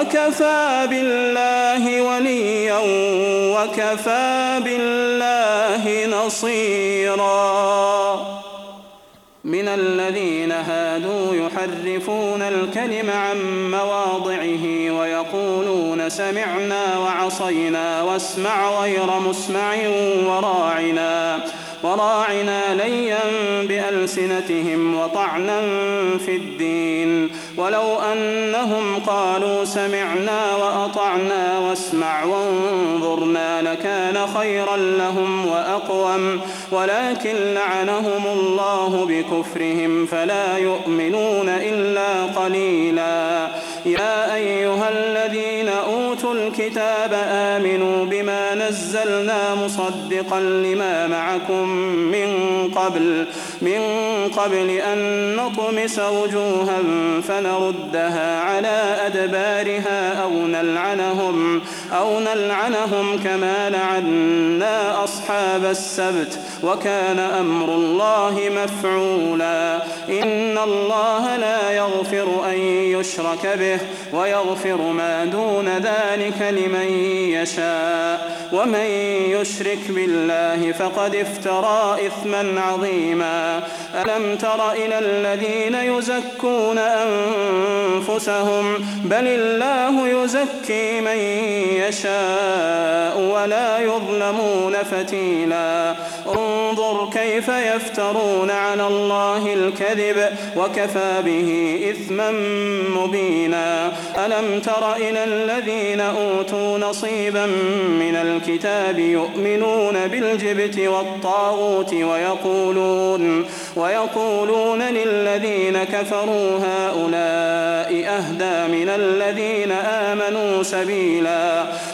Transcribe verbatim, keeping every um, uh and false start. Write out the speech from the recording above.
وكفى بالله وليا وكفى بالله نصيرا. من الذين هادوا يحرفون الكلم عن مواضعه ويقولون سمعنا وعصينا واسمع غير مسمع وراعنا وراعنا ليا بألسنتهم وطعنا في الدين، ولو أنهم قالوا سمعنا وأطعنا واسمع وانظرنا لكان خيرا لهم وأقوم، ولكن لعنهم الله بكفرهم فلا يؤمنون إلا قليلا. يا أيها الذين أوتوا الكتاب آمنوا بما نزلنا مصدقا لما معكم من قبل من قبل أن نطمس وجوها فنردها على أدبارها أو نلعنهم أو نلعنهم كما لعنا أصحاب السبت، وكان أمر الله مفعولا. إن الله لا يغفر أن يشرك به ويغفر ما دون ذلك لمن يشاء، ومن يشرك بالله فقد افترى إثما عظيما. ألم تر إلى الذين يزكون أنفسهم بل الله يزكي من يشاء ولا يظلمون فتيلا. انظر كيف يفترون على الله الكذب وكفى به إثما مبينا. ألم تر إلى الذين أوتوا نصيبا من الكتاب يؤمنون بالجبت والطاغوت ويقولون ويقولون للذين كفروا هؤلاء أهدى من الذين آمنوا سبيلا.